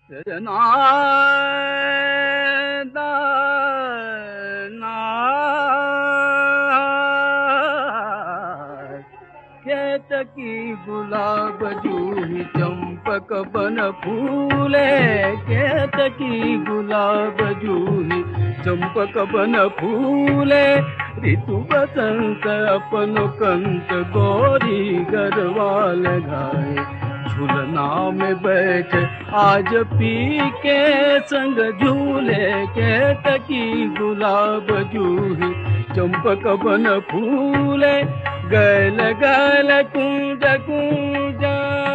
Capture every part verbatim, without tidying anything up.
केतकी गुलाब जूही चंपक बन फूले, केतकी गुलाब जूही चंपक बन फूले। ऋतु बसंत अपन कंत गोरी गरबा लगाए, झूलना में बैठ आज पी के संग झूले। केतकी गुलाब जूही चंपक बन फूले, गल गल कुंज कुंज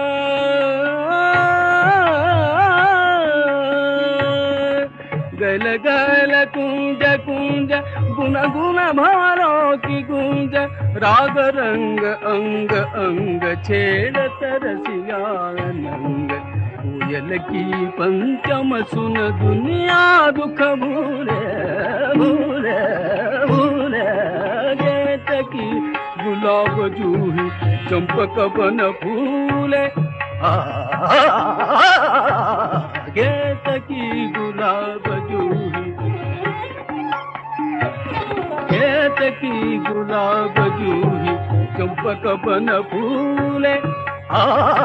गल गल कुंज कुंज, गुन गुन भारों की गुंज। राग रंग अंग अंग छेड़त रसिया नंग, कोयल की पंचम सुन दुनिया दुख भूले भूले भूले। केतकी गुलाब जूही चंपक बन फूले, केतकी गुलाब जूही केतकी गुलाब जूही चंपक बन फूले। आ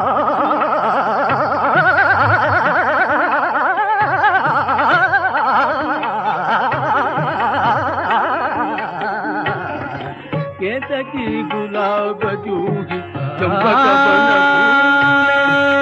केतकी गुलाब जूही चंपक बन फूले।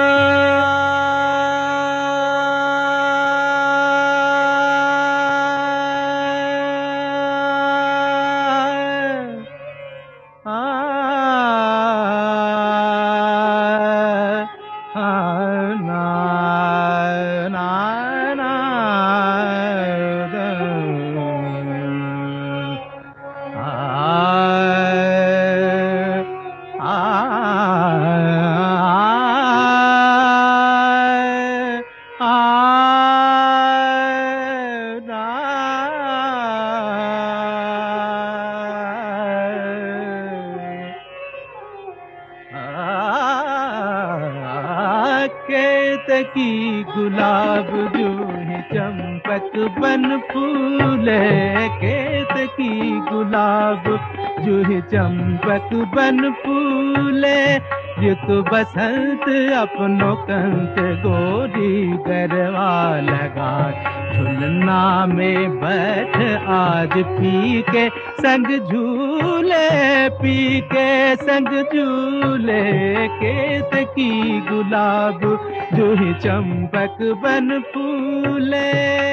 केतकी गुलाब जूही चंपक बन फूले, केतकी गुलाब जूही चंपक बन फूले। ऋतु बसंत अपनो कंत गोरी गरबा लगाए, झुलना में बैठ आज पी के संग झूले, पी के संग झूले। केतकी गुलाब जूही चंपक बन फूले,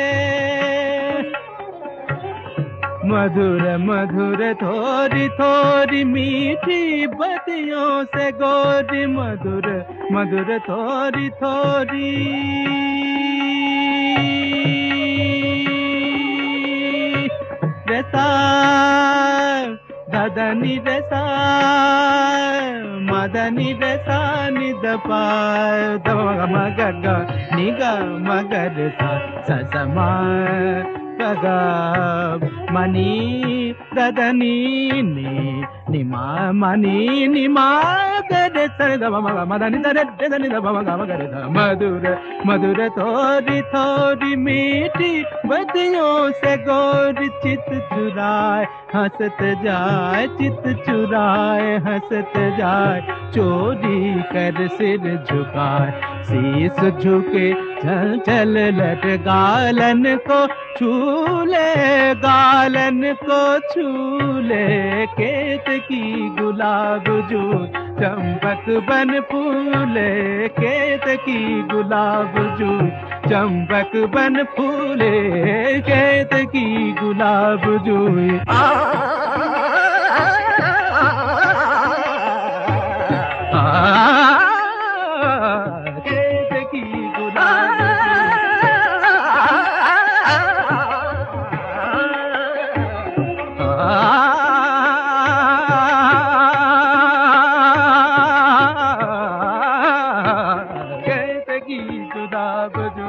मधुर मधुर थोड़ी थोड़ी मीठी बतियों से गोरी, मधुर मधुर थोड़ी थोड़ी रसा ददनी रसा मदनी रसा निदपा दवा मग निग मगर सा ससमा ग मनी ददनी नि निमा मनी निमा गरे सर द मग मदनी दरे ददनी द मग मगर सा। मधुर मधुर थोड़ी थोड़ी मीठी बदियों से गोरी चित चुराए, हंसत जाए चित चुराए हंसत जाए। चोरी कर सिर झुकाए, शीस झुके चल चल लट गालन को छूले, गालन को छूले। केतकी गुलाब जू चंपक बन फूले, केतकी गुलाब जू चंपक बन फूले, केतकी गुलाब जू। आ केतकी गुलाब केतकी गुलाब जो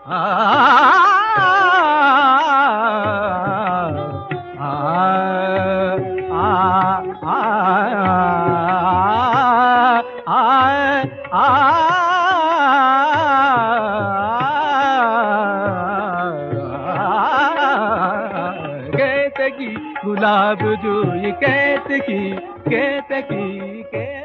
गुलाब जो ये कैसे की कैसे की